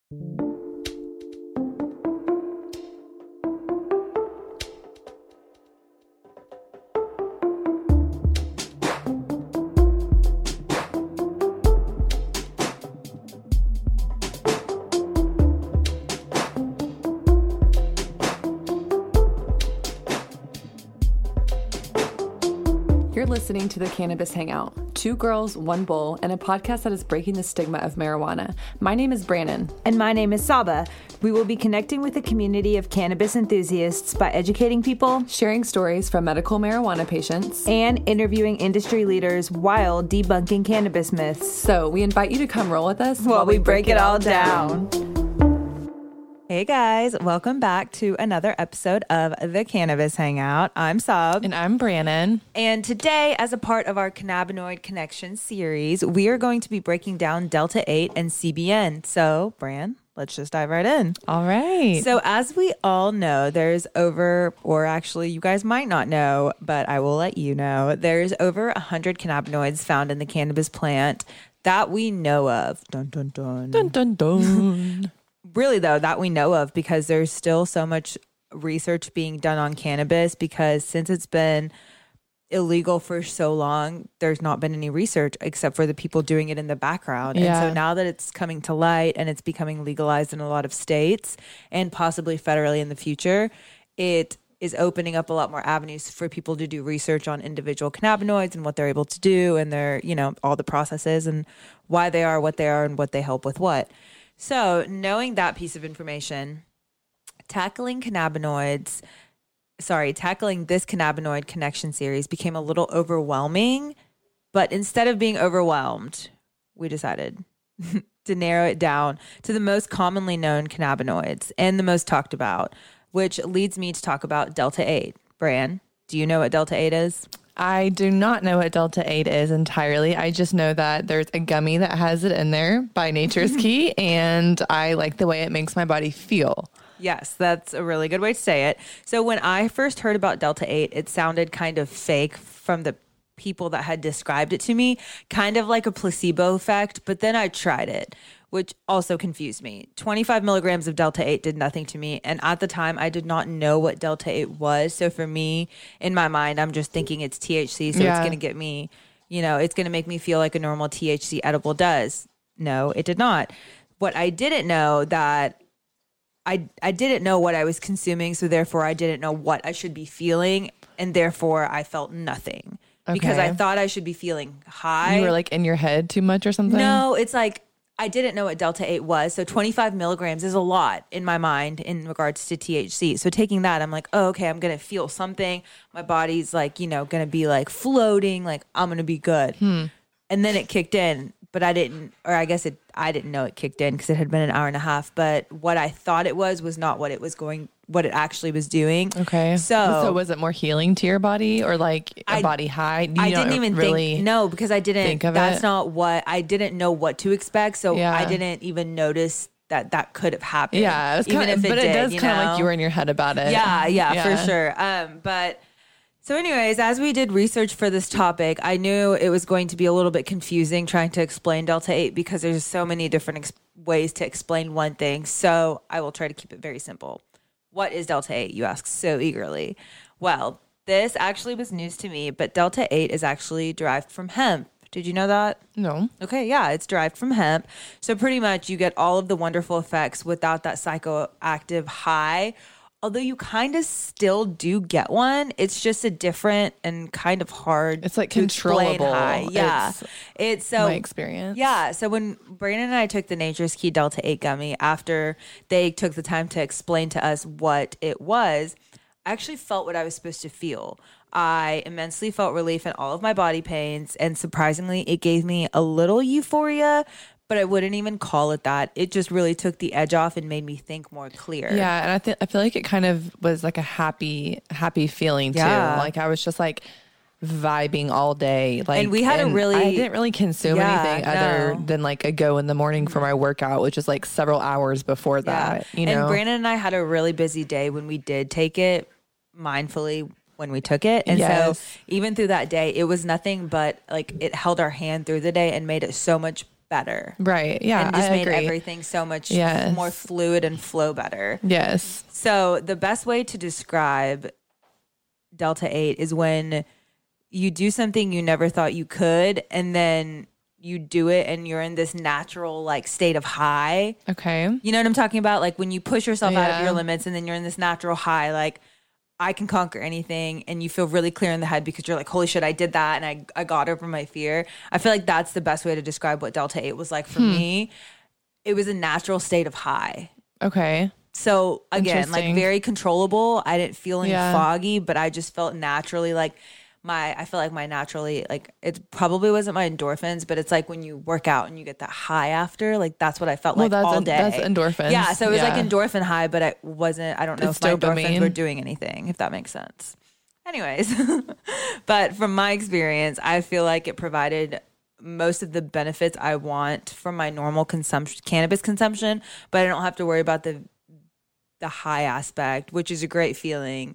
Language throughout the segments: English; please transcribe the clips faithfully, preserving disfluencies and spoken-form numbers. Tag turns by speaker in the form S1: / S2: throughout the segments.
S1: You're listening to the Cannabis Hangout, two girls, one bowl, and a podcast that is breaking the stigma of marijuana. My name is Brannon.
S2: And my name is Saba. We will be connecting with a community of cannabis enthusiasts by educating people,
S1: sharing stories from medical marijuana patients,
S2: and interviewing industry leaders while debunking cannabis myths.
S1: So we invite you to come roll with us
S2: while, while we break, break it, it all down. down. Hey guys, welcome back to another episode of the Cannabis Hangout. I'm Sab.
S1: And I'm Brannon.
S2: And today, as a part of our Cannabinoid Connection series, we are going to be breaking down Delta eight and C B N. So, Bran, let's just dive right in.
S1: All right.
S2: So, as we all know, there's over, or actually you guys might not know, but I will let you know, there's over one hundred cannabinoids found in the cannabis plant that we know of. Dun, dun, dun.
S1: Dun, dun, dun.
S2: Really, though, that we know of, because there's still so much research being done on cannabis, because since it's been illegal for so long, there's not been any research except for the people doing it in the background.
S1: Yeah.
S2: And so now that it's coming to light and it's becoming legalized in a lot of states and possibly federally in the future, it is opening up a lot more avenues for people to do research on individual cannabinoids and what they're able to do and their, you know, all the processes and why they are what they are and what they help with what. So knowing that piece of information, tackling cannabinoids, sorry, tackling this cannabinoid connection series became a little overwhelming, but instead of being overwhelmed, we decided to narrow it down to the most commonly known cannabinoids and the most talked about, which leads me to talk about Delta eight. Bran, do you know what Delta eight is?
S1: I do not know what Delta eight is entirely. I just know that there's a gummy that has it in there by Nature's Key, and I like the way it makes my body feel.
S2: Yes, that's a really good way to say it. So when I first heard about Delta eight, it sounded kind of fake from the people that had described it to me, kind of like a placebo effect, but then I tried it, which also confused me. twenty-five milligrams of Delta eight did nothing to me. And at the time, I did not know what Delta eight was. So for me, in my mind, I'm just thinking it's T H C. So yeah. It's going to get me, you know, it's going to make me feel like a normal T H C edible does. No, it did not. What I didn't know that I, I didn't know what I was consuming. So therefore, I didn't know what I should be feeling. And therefore, I felt nothing. Okay. Because I thought I should be feeling high.
S1: You were like in your head too much or something?
S2: No, it's like, I didn't know what Delta eight was. So twenty-five milligrams is a lot in my mind in regards to T H C. So taking that, I'm like, oh, okay, I'm going to feel something. My body's like, you know, going to be like floating, like I'm going to be good.
S1: Hmm.
S2: And then it kicked in, but I didn't, or I guess it, I didn't know it kicked in because it had been an hour and a half. But what I thought it was was not what it was going, what it actually was doing.
S1: Okay.
S2: So,
S1: so was it more healing to your body or like a
S2: I,
S1: body high? You
S2: I didn't even
S1: really
S2: think, no, because I didn't,
S1: think of
S2: that's
S1: it?
S2: not what, I didn't know what to expect. So
S1: Yeah.
S2: I didn't even notice that that could have happened.
S1: Yeah. It was
S2: even
S1: kind of,
S2: if it
S1: but
S2: did,
S1: it does
S2: you
S1: kind of
S2: know?
S1: like you were in your head about it.
S2: Yeah, yeah,
S1: Yeah.
S2: for sure. Um, but so anyways, as we did research for this topic, I knew it was going to be a little bit confusing trying to explain Delta eight because there's so many different ex- ways to explain one thing. So I will try to keep it very simple. What is Delta eight, you ask so eagerly? Well, this actually was news to me, but Delta eight is actually derived from hemp. Did you know that?
S1: No.
S2: Okay, yeah, it's derived from hemp. So pretty much you get all of the wonderful effects without that psychoactive high. Although you kind of still do get one, it's just a different and kind of hard.
S1: It's like
S2: to explain
S1: controllable.
S2: high. Yeah,
S1: It's
S2: it's so
S1: my experience.
S2: Yeah, so when Brandon and I took the Nature's Key Delta eight gummy, after they took the time to explain to us what it was, I actually felt what I was supposed to feel. I immensely felt relief in all of my body pains, and surprisingly, it gave me a little euphoria. But I wouldn't even call it that. It just really took the edge off and made me think more clear.
S1: Yeah, and I think I feel like it kind of was like a happy, happy feeling too.
S2: Yeah.
S1: Like I was just like vibing all day. Like,
S2: And we had a really-
S1: I didn't really consume
S2: Yeah,
S1: anything other
S2: no.
S1: than like a go in the morning for my workout, which is like several hours before that. You know,
S2: And Brandon and I had a really busy day when we did take it mindfully when we took it. And
S1: Yes.
S2: so even through that day, it was nothing but like it held our hand through the day and made it so much better.
S1: Right. Yeah.
S2: And just
S1: I
S2: made
S1: agree.
S2: everything so much
S1: Yes.
S2: more fluid and flow better.
S1: Yes.
S2: So the best way to describe Delta eight is when you do something you never thought you could, and then you do it and you're in this natural like state of high.
S1: Okay.
S2: You know what I'm talking about? Like when you push yourself out of
S1: Yeah.
S2: your limits and then you're in this natural high, like I can conquer anything, and you feel really clear in the head because you're like, holy shit, I did that and I, I got over my fear. I feel like that's the best way to describe what Delta eight was like for
S1: Hmm.
S2: me. It was a natural state of high.
S1: Okay.
S2: So again, like
S1: Interesting.
S2: very controllable. I didn't feel any
S1: Yeah.
S2: foggy, but I just felt naturally like my, I feel like my naturally, like it probably wasn't my endorphins, but it's like when you work out and you get that high after, like that's what I felt
S1: Well,
S2: like
S1: that's
S2: all
S1: en-
S2: day.
S1: that's endorphins.
S2: Yeah. So it was
S1: Yeah.
S2: like endorphin high, but I wasn't, I don't know
S1: It's
S2: if my endorphins
S1: dopamine.
S2: were doing anything, if that makes sense. Anyways, but from my experience, I feel like it provided most of the benefits I want from my normal consumption, cannabis consumption, but I don't have to worry about the the high aspect, which is a great feeling.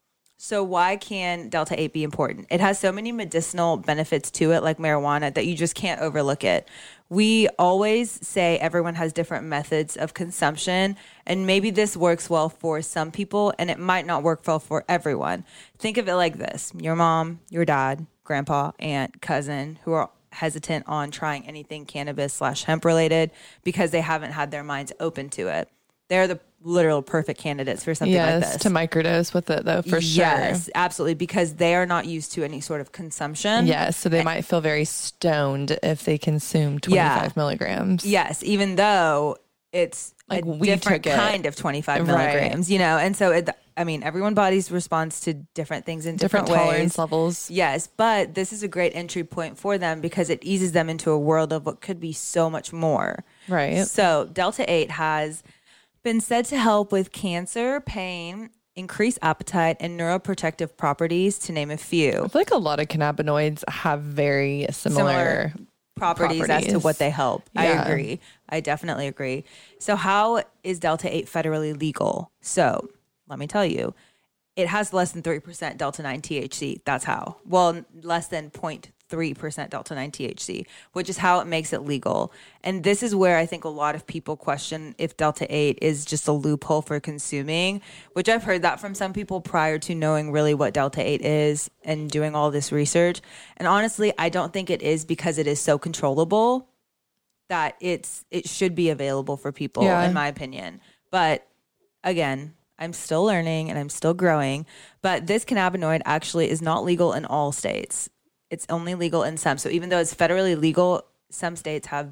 S2: So why can Delta eight be important? It has so many medicinal benefits to it, like marijuana, that you just can't overlook it. We always say everyone has different methods of consumption, and maybe this works well for some people, and it might not work well for everyone. Think of it like this. Your mom, your dad, grandpa, aunt, cousin, who are hesitant on trying anything cannabis slash hemp related because they haven't had their minds open to it. They're the literal perfect candidates for something
S1: yes,
S2: like this.
S1: to microdose with it though, for sure.
S2: Yes, absolutely, because they are not used to any sort of consumption.
S1: Yes, so they might feel very stoned if they consume twenty-five
S2: Yeah.
S1: milligrams.
S2: Yes, even though it's
S1: Like
S2: a
S1: we
S2: different
S1: took it.
S2: kind of twenty-five
S1: Right.
S2: milligrams, you know, and so it, I mean, everyone body's responds to different things in different,
S1: Different
S2: ways.
S1: tolerance levels.
S2: Yes, but this is a great entry point for them because it eases them into a world of what could be so much more.
S1: Right.
S2: So Delta eight has been said to help with cancer, pain, increase appetite, and neuroprotective properties, to name a few.
S1: I feel like a lot of cannabinoids have very similar,
S2: Similar properties, as to
S1: properties.
S2: what they help. I
S1: Yeah.
S2: agree. I definitely agree. So how is Delta eight federally legal? So let me tell you, it has less than three percent Delta nine T H C. That's how. Well, less than zero point three percent Delta nine T H C, which is how it makes it legal. And this is where I think a lot of people question if Delta eight is just a loophole for consuming, which I've heard that from some people prior to knowing really what Delta eight is and doing all this research. And honestly, I don't think it is, because it is so controllable that it's it should be available for people,
S1: Yeah.
S2: in my opinion. But again, I'm still learning and I'm still growing. But this cannabinoid actually is not legal in all states. It's only legal in some. So even though it's federally legal, some states have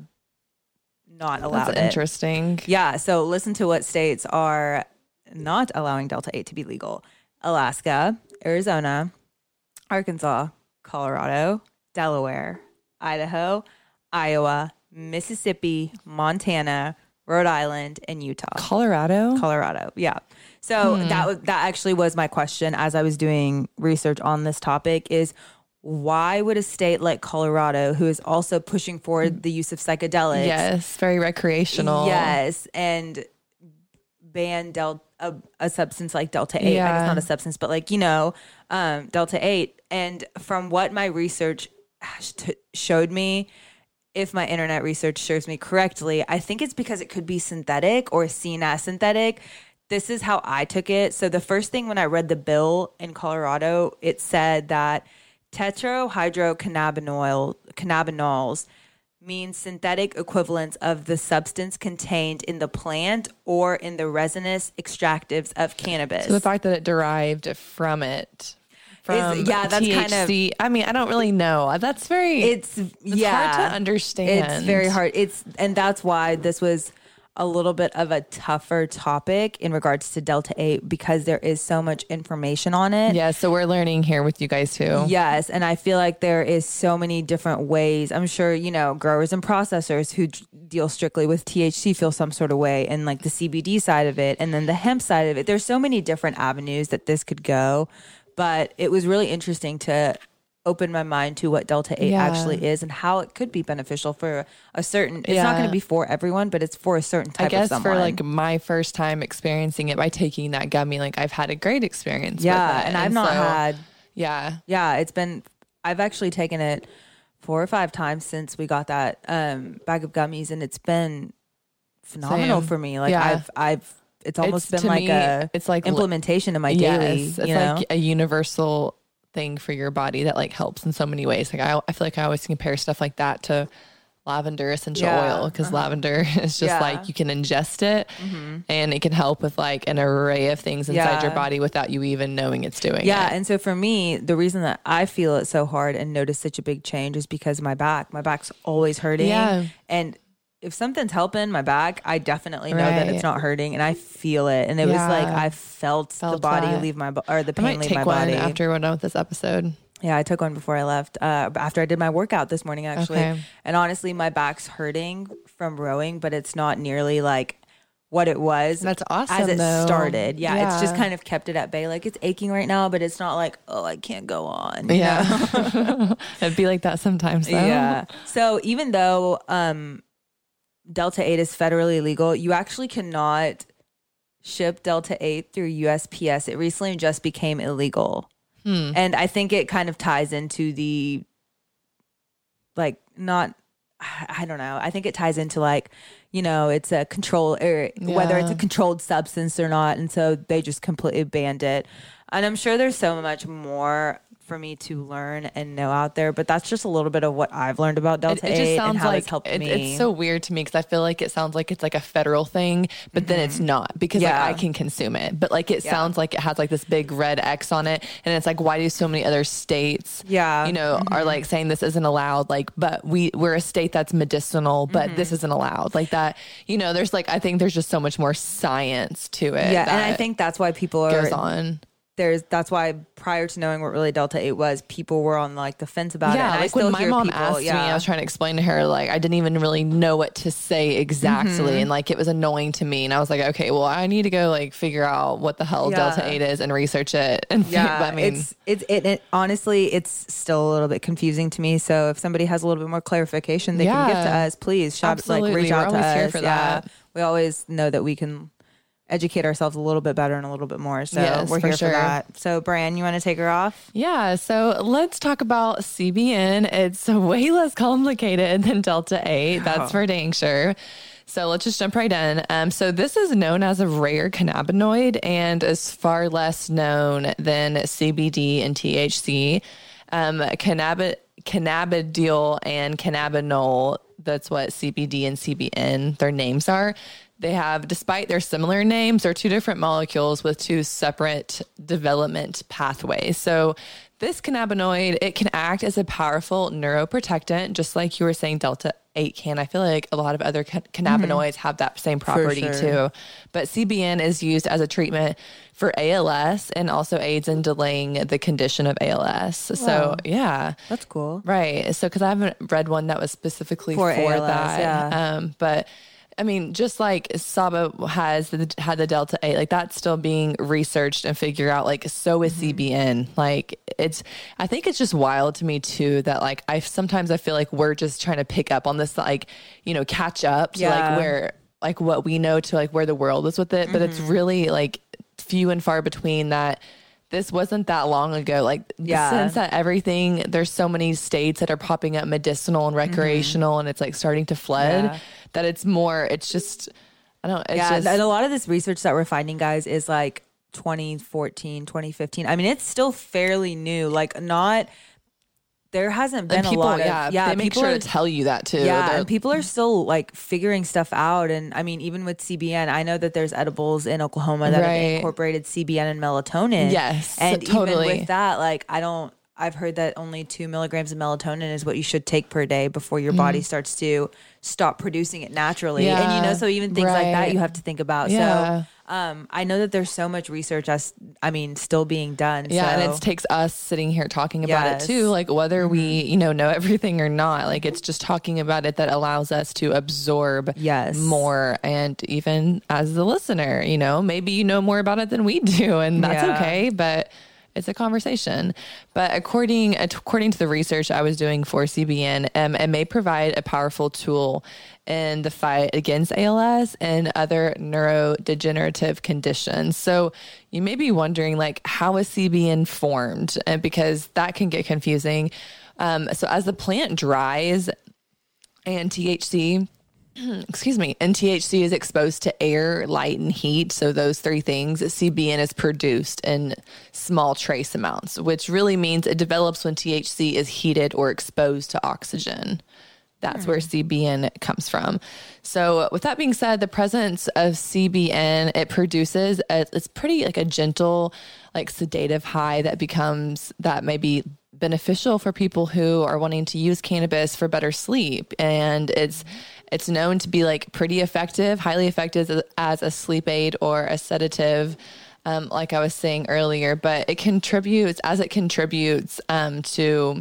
S2: not allowed
S1: That's
S2: it.
S1: interesting.
S2: Yeah. So listen to what states are not allowing Delta eight to be legal: Alaska, Arizona, Arkansas, Colorado, Delaware, Idaho, Iowa, Mississippi, Montana, Rhode Island, and Utah.
S1: Colorado?
S2: Colorado. Yeah. So that was, that actually was my question as I was doing research on this topic, is why would a state like Colorado, who is also pushing forward the use of psychedelics,
S1: Yes, very recreational.
S2: yes, and ban del- a, a substance like Delta eight. I
S1: Yeah.
S2: guess not a substance, but like, you know, um, Delta eight. And from what my research sh- showed me, if my internet research serves me correctly, I think it's because it could be synthetic or seen as synthetic. This is how I took it. So the first thing when I read the bill in Colorado, it said that tetrahydrocannabinol cannabinols means synthetic equivalents of the substance contained in the plant or in the resinous extractives of cannabis.
S1: So the fact that it derived from it. From
S2: yeah, that's kind of-
S1: T H C. I mean, I don't really know. That's very.
S2: it's,
S1: it's
S2: yeah,
S1: hard to understand.
S2: It's very hard. It's and that's why this was a little bit of a tougher topic in regards to Delta eight, because there is so much information on it.
S1: Yeah, so we're learning here with you guys too.
S2: Yes, and I feel like there is so many different ways. I'm sure, you know, growers and processors who d- deal strictly with T H C feel some sort of way, and like the C B D side of it, and then the hemp side of it. There's so many different avenues that this could go, but it was really interesting to open my mind to what Delta eight
S1: Yeah.
S2: actually is and how it could be beneficial for a certain, it's not
S1: Yeah.
S2: going to be for everyone, but it's for a certain type
S1: I guess
S2: of someone.
S1: for like my first time experiencing it by taking that gummy, like I've had a great experience.
S2: yeah,
S1: with it.
S2: and I've not
S1: so,
S2: had,
S1: Yeah.
S2: yeah, it's been, I've actually taken it four or five times since we got that um, bag of gummies, and it's been phenomenal
S1: Same.
S2: for me. Like
S1: Yeah.
S2: I've, I've, it's almost
S1: It's,
S2: been
S1: to
S2: like
S1: me,
S2: a
S1: it's like
S2: implementation in my
S1: yes,
S2: daily.
S1: it's
S2: You know?
S1: like a universal thing for your body that like helps in so many ways. Like I, I feel like I always compare stuff like that to lavender essential
S2: Yeah.
S1: oil, because
S2: Uh-huh.
S1: lavender is just
S2: Yeah.
S1: like you can ingest it
S2: Mhm.
S1: and it can help with like an array of things inside
S2: Yeah.
S1: your body without you even knowing it's doing
S2: Yeah,
S1: it.
S2: and so for me, the reason that I feel it so hard and notice such a big change is because of my back. My back's always hurting.
S1: Yeah.
S2: And if something's helping my back, I definitely know that
S1: Right.
S2: it's not hurting, and I feel it. And it was
S1: Yeah.
S2: like I felt, the
S1: Felt
S2: body
S1: that.
S2: leave my bo- or the
S1: I
S2: pain
S1: might
S2: leave
S1: take
S2: my
S1: one
S2: body.
S1: after we're done with this episode.
S2: Yeah, I took one before I left. Uh, after I did my workout this morning, actually.
S1: Okay.
S2: And honestly, my back's hurting from rowing, but it's not nearly like what it was.
S1: That's awesome,
S2: as it
S1: though.
S2: started. Yeah, it's just
S1: Yeah.
S2: kind of kept it at bay. Like it's aching right now, but it's not like, oh, I can't go on. you
S1: Yeah.
S2: know?
S1: It'd be like that sometimes though.
S2: Yeah. So even though um, Delta eight is federally legal, you actually cannot ship Delta eight through U S P S. It recently just became illegal.
S1: Hmm.
S2: And I think it kind of ties into the, like, not, I don't know. I think it ties into like, you know, it's a control, or whether it's a
S1: Yeah.
S2: controlled substance or not. And so they just completely banned it. And I'm sure there's so much more for me to learn and know out there, but that's just a little bit of what I've learned about Delta
S1: It, it just
S2: eight
S1: sounds
S2: and how
S1: like
S2: it's helped
S1: it-
S2: me.
S1: it's so weird to me because I feel like it sounds like it's like a federal thing, but then it's not, because
S2: Yeah.
S1: like I can consume it, but like it
S2: Yeah.
S1: sounds like it has like this big red X on it, and it's like, why do so many other states,
S2: Yeah.
S1: you know, are like saying this isn't allowed? Like, but we we're a state that's medicinal, but this isn't allowed. Like that, you know. There's like I think there's just so much more science to it.
S2: yeah, and I
S1: that
S2: think that's why people
S1: goes
S2: are
S1: on.
S2: there's that's why prior to knowing what really Delta eight was, people were on like the fence about it.
S1: Yeah,
S2: And I
S1: like
S2: still
S1: when my
S2: hear
S1: mom
S2: people,
S1: asked
S2: yeah.
S1: me, I was trying to explain to her, like, I didn't even really know what to say exactly.
S2: Mm-hmm.
S1: And like, it was annoying to me. And I was like, okay, well, I need to go like figure out what the hell
S2: Yeah.
S1: Delta eight is and research it. And
S2: Yeah,
S1: I mean,
S2: it's it's it, it honestly it's still a little bit confusing to me. So if somebody has a little bit more clarification they can give to
S1: Yeah.
S2: us, please shout, like
S1: Absolutely.
S2: reach
S1: We're
S2: out to
S1: always here
S2: us.
S1: for
S2: Yeah,
S1: that.
S2: we always know that we can educate ourselves a little bit better and a little bit more. So
S1: Yes,
S2: we're
S1: for
S2: here
S1: sure.
S2: for that. So Brian, you want to take her off?
S1: yeah. So let's talk about C B N. It's way less complicated than Delta eight. That's for dang sure. So let's just jump right in. Um, so this is known as a rare cannabinoid and is far less known than C B D and T H C. Um, cannabis, cannabidiol and cannabinol, that's what C B D and C B N, their names are. They have, despite their similar names, they're two different molecules with two separate development pathways. So this cannabinoid, it can act as a powerful neuroprotectant, just like you were saying Delta eight can. I feel like a lot of other ca- cannabinoids have that same property
S2: sure.
S1: too. But C B N is used as a treatment for A L S and also aids in delaying the condition of A L S.
S2: Wow.
S1: So yeah.
S2: That's cool.
S1: Right. So, because I haven't read one that was specifically
S2: For
S1: for,
S2: A L S,
S1: that.
S2: yeah.
S1: Um, but I mean, just like Saba has the, had the Delta eight, like that's still being researched and figured out. Like, so is C B N. Like, it's, I think it's just wild to me too that like I sometimes I feel like we're just trying to pick up on this, like, you know, catch up to
S2: Yeah.
S1: like where, like what we know to like where the world is with it. But it's really like few and far between that. This wasn't that long ago. Like,
S2: Yeah.
S1: since that everything, there's so many states that are popping up medicinal and recreational, and it's like starting to flood
S2: Yeah.
S1: that it's more, it's just, I don't, it's
S2: yeah,
S1: just,
S2: and a lot of this research that we're finding, guys, is like twenty fourteen, twenty fifteen. I mean, it's still fairly new. Like, not there hasn't been
S1: and people,
S2: a lot of
S1: yeah,
S2: yeah.
S1: they make
S2: people
S1: sure
S2: are-
S1: to tell you that too.
S2: Yeah,
S1: They're-
S2: and people are still like figuring stuff out. And I mean, even with C B N, I know that there's edibles in Oklahoma that have
S1: Right.
S2: incorporated C B N and melatonin.
S1: Yes,
S2: and
S1: totally.
S2: even with that, like I don't. I've heard that only two milligrams of melatonin is what you should take per day before your body starts to stop producing it naturally. And you
S1: Mm-hmm. Yeah,
S2: know, so even things like that
S1: right.
S2: you have to think about.
S1: Yeah.
S2: So um, I know that there's so much research as I mean, still being done.
S1: Yeah,
S2: so.
S1: and it takes us sitting here talking about
S2: Yes.
S1: it too, like whether we, you know, know everything or not. Like, it's just talking about it that allows us to absorb
S2: Yes.
S1: more. And even as the listener, you know, maybe you know more about it than we do, and that's
S2: Yeah.
S1: okay. But it's a conversation. But according according to the research I was doing for C B N, um, it may provide a powerful tool in the fight against A L S and other neurodegenerative conditions. So you may be wondering, like, how is C B N formed? And because that can get confusing. Um, so as the plant dries and T H C, excuse me, and T H C is exposed to air, light, and heat. So those three things, C B N is produced in small trace amounts, which really means it develops when T H C is heated or exposed to oxygen. That's where C B N comes from. So with that being said, the presence of C B N, it produces, a, it's pretty like a gentle, like sedative high that becomes, that may be beneficial for people who are wanting to use cannabis for better sleep. And it's, it's known to be like pretty effective, highly effective as, as a sleep aid or a sedative, um, like I was saying earlier, but it contributes, as it contributes um, to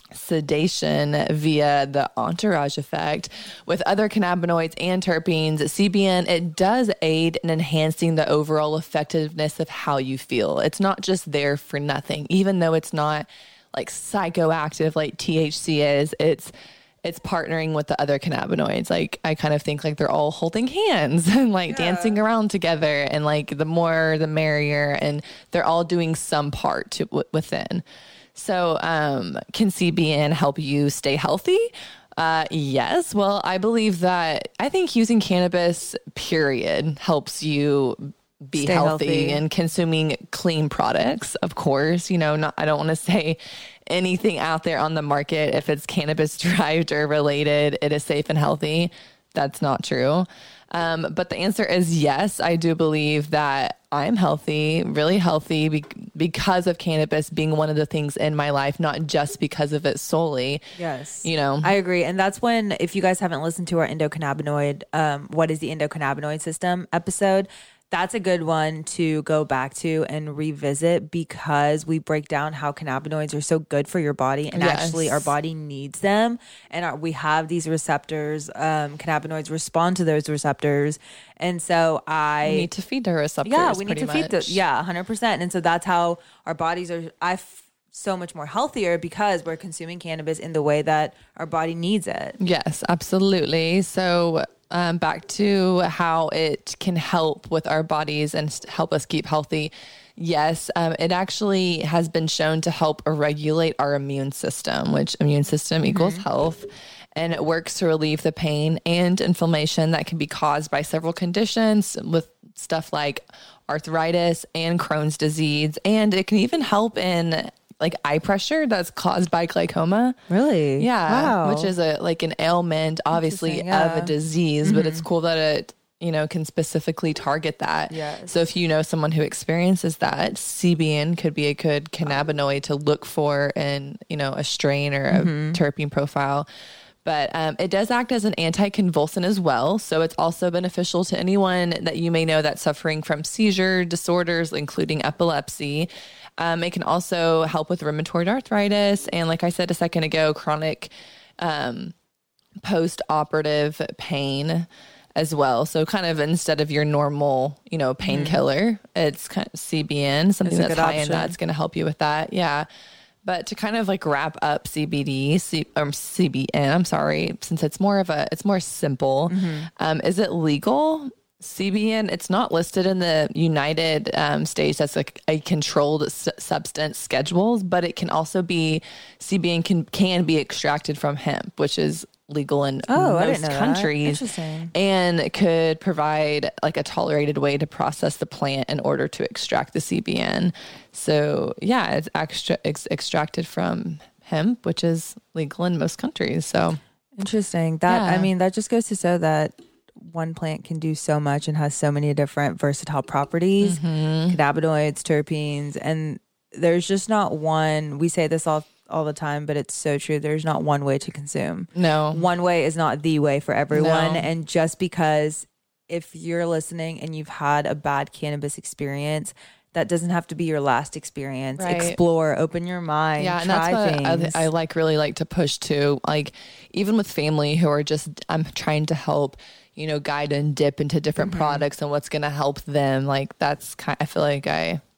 S1: sedation via the entourage effect with other cannabinoids and terpenes, C B N, it does aid in enhancing the overall effectiveness of how you feel. It's not just there for nothing, even though it's not like psychoactive like T H C is. It's it's partnering with the other cannabinoids. Like I kind of think like they're all holding hands and like yeah. dancing around together, and like the more the merrier, and they're all doing some part to w- within. So, um, can C B N help you stay healthy? Uh, yes. Well, I believe that I think using cannabis, period, helps you be healthy, healthy and consuming clean products. Of course, you know, not, I don't want to say anything out there on the market. If it's cannabis derived or related, it is safe and healthy. That's not true. Um, but the answer is yes. I do believe that I'm healthy, really healthy be- because of cannabis being one of the things in my life, not just because of it solely.
S2: Yes.
S1: You know,
S2: I agree. And that's when, if you guys haven't listened to our endocannabinoid, um, what is the endocannabinoid system episode, that's a good one to go back to and revisit, because we break down how cannabinoids are so good for your body, and yes. actually our body needs them. And our, we have these receptors, um, cannabinoids respond to those receptors. And so I
S1: we need to feed our receptors.
S2: Yeah, we need to
S1: much.
S2: feed those. Yeah, one hundred percent. And so that's how our bodies are, I f- so much more healthier, because we're consuming cannabis in the way that our body needs it.
S1: Yes, absolutely. So Um, back to how it can help with our bodies and help us keep healthy. Yes, um, it actually has been shown to help regulate our immune system, which immune system mm-hmm. equals health. And it works to relieve the pain and inflammation that can be caused by several conditions, with stuff like arthritis and Crohn's disease. And it can even help in like eye pressure that's caused by glaucoma.
S2: Really?
S1: Yeah.
S2: Wow.
S1: Which is a like an ailment, obviously, yeah. of a disease, mm-hmm. but it's cool that it, you know, can specifically target that.
S2: Yes.
S1: So if you know someone who experiences that, C B N could be a good cannabinoid to look for in, you know, a strain or a mm-hmm. terpene profile. But um, it does act as an anticonvulsant as well. So it's also beneficial to anyone that you may know that's suffering from seizure disorders, including epilepsy. Um, it can also help with rheumatoid arthritis. And like I said a second ago, chronic um, post-operative pain as well. So kind of instead of your normal, you know, painkiller, mm-hmm. it's kind of C B N, something that's high in that's going to help you with that. Yeah. But to kind of like wrap up C B D, C, or C B N, I'm sorry, since it's more of a, it's more simple. Mm-hmm. Um, is it legal? C B N, it's not listed in the United um, States as like a controlled s- substance schedules, but it can also be, C B N can, can be extracted from hemp, which is legal in
S2: oh,
S1: most countries.
S2: Interesting.
S1: And could provide like a tolerated way to process the plant in order to extract the C B N. So yeah, it's extra, ex- extracted from hemp, which is legal in most countries. So
S2: interesting. That
S1: yeah.
S2: I mean, that just goes to show that one plant can do so much and has so many different versatile properties, mm-hmm. cannabinoids, terpenes, and there's just not one. We say this all all the time, but it's so true. There's not one way to consume.
S1: No.
S2: One way is not the way for everyone.
S1: No.
S2: And just because if you're listening and you've had a bad cannabis experience, that doesn't have to be your last experience. Right. Explore, open your mind,
S1: yeah, and
S2: try
S1: that's what
S2: things.
S1: I, I like really like to push to, like even with family who are just, I'm trying to help, you know, guide and dip into different mm-hmm. products and what's going to help them. Like that's kind I feel like I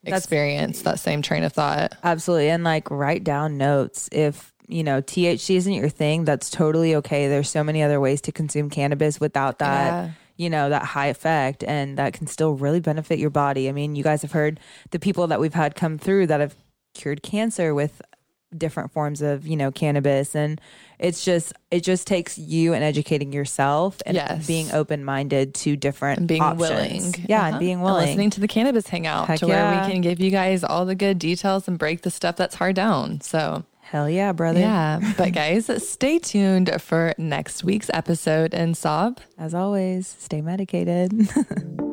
S1: experience that same train of thought.
S2: Absolutely. And like write down notes. If, you know, T H C isn't your thing, that's totally okay. There's so many other ways to consume cannabis without that, yeah. you know, that high effect, and that can still really benefit your body. I mean, you guys have heard the people that we've had come through that have cured cancer with different forms of, you know, cannabis. And it's just, it just takes you and educating yourself and yes. being open-minded to different and
S1: being
S2: options.
S1: willing.
S2: Yeah.
S1: Uh-huh.
S2: And being willing.
S1: And listening to the Cannabis Hangout Heck to yeah. where we can give you guys all the good details and break the stuff that's hard down. So
S2: hell yeah, brother.
S1: Yeah. But guys, stay tuned for next week's episode. And Sob,
S2: as always, stay medicated.